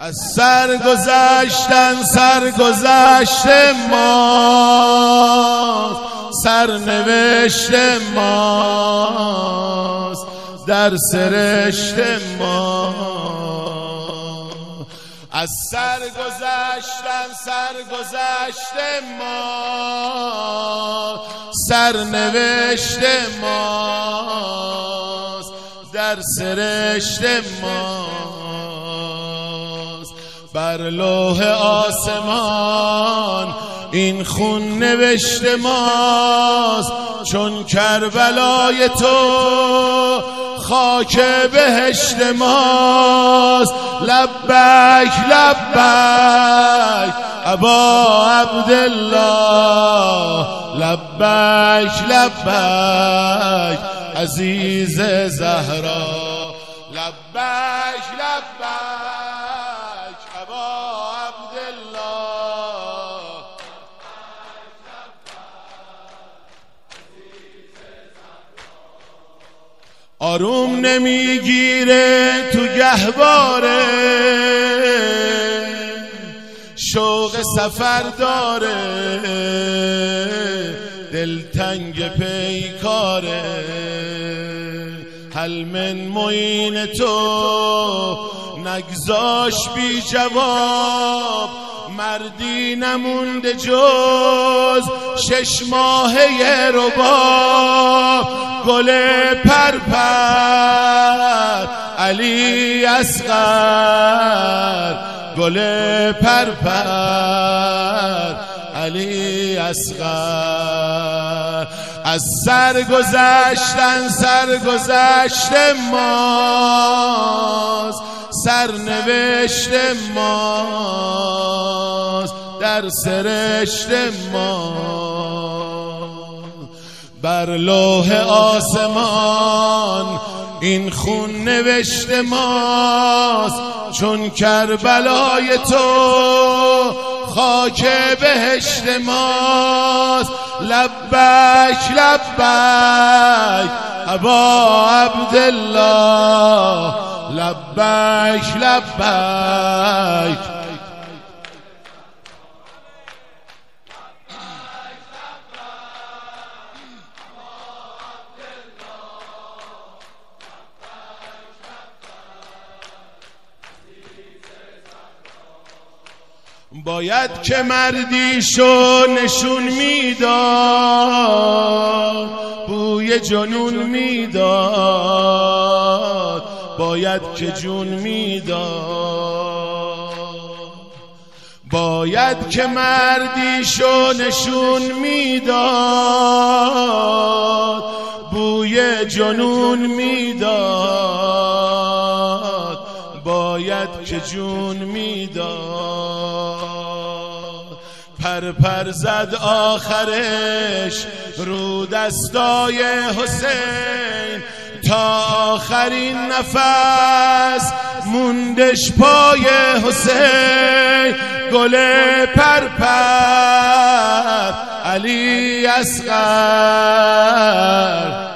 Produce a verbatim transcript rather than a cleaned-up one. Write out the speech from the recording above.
از سر گذشتن سرگذشت ماست، سرنوشت ماست، در سرشت ما. از سر گذشتن سرگذشت ما، سرنوشت ماست، در سرشت ماست. بر لوح آسمان این خون نوشت ماست، چون کربلای تو خاک بهشت ماست. لبیک لبیک ابا عبدالله، لبیک لبیک عزیز زهرا، لبیک لبیک ابا عبدالله. آروم نمیگیره تو گهواره، شوق سفر داره، دلتنگ پیکاره. هل من معین تو نگذاش بی جواب، مردی نمونده جز شش ماهه رباب. گل پرپر علی اصغر، گل پرپر علی اصغر. از سر گذشتن سرگذشت ماست، سرنوشت ماست، در سرشت ما. بر لوح آسمان این خون نوشت ماست، چون کربلای تو خاک بهشت ماست. لبیک لبیک ابا عبدالله، لبیک لبیک. باید که مردیشو نشون میداد، بوی جنون میداد، باید که جون میداد. باید که مردیشو نشون میداد، بوی جنون میداد، باید که جون میداد. پر پر زد آخرش رو دستای حسین، تا آخرین نفس موندش پای حسین. گل پرپر علی اصغر،